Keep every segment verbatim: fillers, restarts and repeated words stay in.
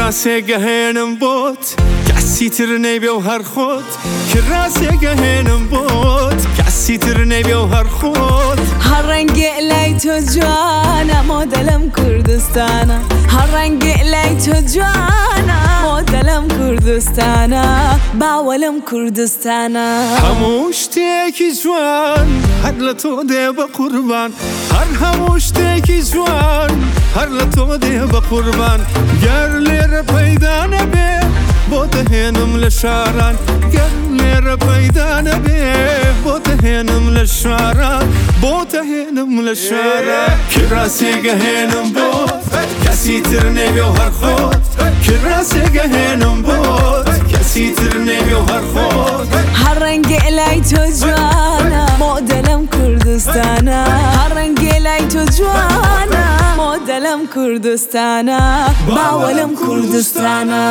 کراسێ گەهێنم بۆت کەسی تر نەیبێ و هەر خۆت کراسێ گەهێنم بۆت کەسی تر نەیبێ و هەر خۆت هەر ڕەنگێ لای تۆ جوانە مۆدەلەم کوردستانە هەر ڕەنگێ لای تۆ جوانە مۆدەلەم کوردستانە باوەلەم کوردستانە هەموو شتێکی جوان هەر لە تۆ دێ بە قوربان هەر هەموو شتێکی جوان هەر لە تۆ دێ بە قوربان گەر لێرە پەیدا نەبێ بۆ دەهێنم لە شاران گەر لێرە پەیدا نەبێ بۆ دەهێنم لە شاران بۆ دەهێنم لە شاران کراسێ گەهێنم بۆت کەسی تر نەبێ و هەر خۆت کراسێ گەهێنم بۆت کەسی تر نەبێ و هەر خۆت هەر ڕەنگێ لای تۆ جوانە مۆدەلەم کوردستانە هەر ڕەنگێ لای تۆ جوانە مۆدەلەم کوردستانە باوەلەم کوردستانە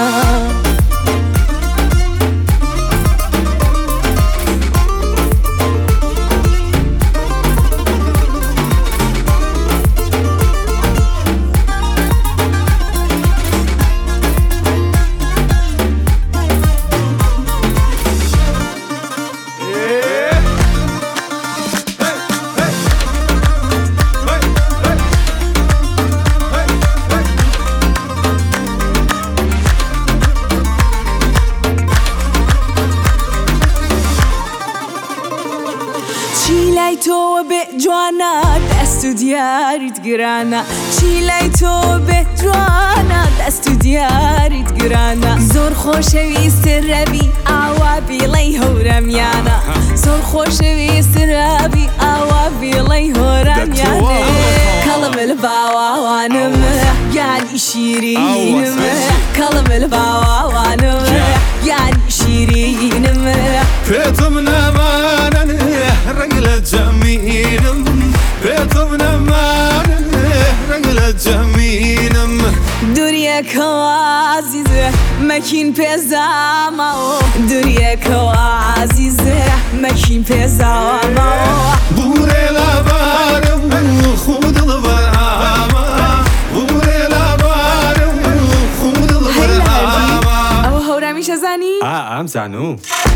چی لای تۆ بێ جوانە دەست و دیاریت گرانە چی لای تۆ بێ جوانە دەست و دیاریت گرانە زۆر خۆشەویستە ڕەبی ئاوا بیڵەی هەورەمیانە زۆر خۆشەویستە ڕەبی ئاوا بیڵەی هۆرەمیانە کەڵمە لە باوانم یانی شیرینم کەڵمە لە باوانم یانی شیرینم پێتم نەمانە ڕەنگ لە جەمینم پێتم نەمانە ڕەنگ لە جەمینم دووریەکەوە عەزیزە مەکین پێزامەوە دووریەکەوە عەزیزە مەکین پێزامەوە بورێ لەبارم خوو دڵبەرامە بورێ لەبارم خوو دڵبەرامە ئەوە هەورامی شەزانی؟ ئا ئەم زانوو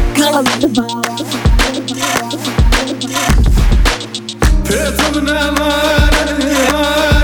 پێتم نەمانە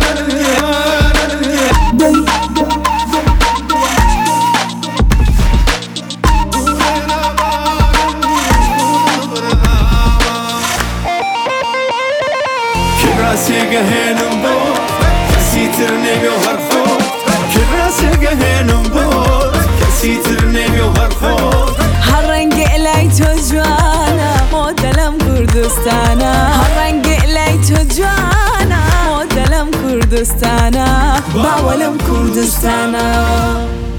کراسێ گەهێنم بۆت کەسی تر نەبێ و هەر خۆت کراسێ گەهێنم بۆت کەسی تر نەبێ و هەر خۆت هەر ڕەنگێ لای تۆ جوانە مۆدەلەم کوردستانە هەر ڕەنگێ لای تۆ جوانە مۆدەلەم کوردستانە باوەلەم کوردستانە